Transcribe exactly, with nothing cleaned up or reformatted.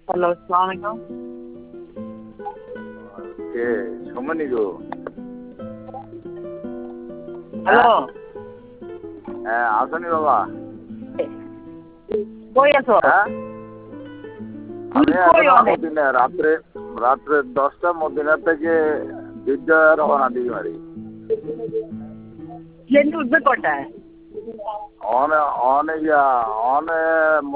Hello, আসসালামু আলাইকুম। কে সমনি গো? হ্যালো। হ্যাঁ আসনি বাবা? কই আছো? হ্যাঁ আমি কই এখন অনেক? মদিনা রাত্রে রাত্রে দশটা মদিনা থেকে দিঘা রওনা দিই মারি। প্লেন উঠবে কটায়? অনে অনে অনে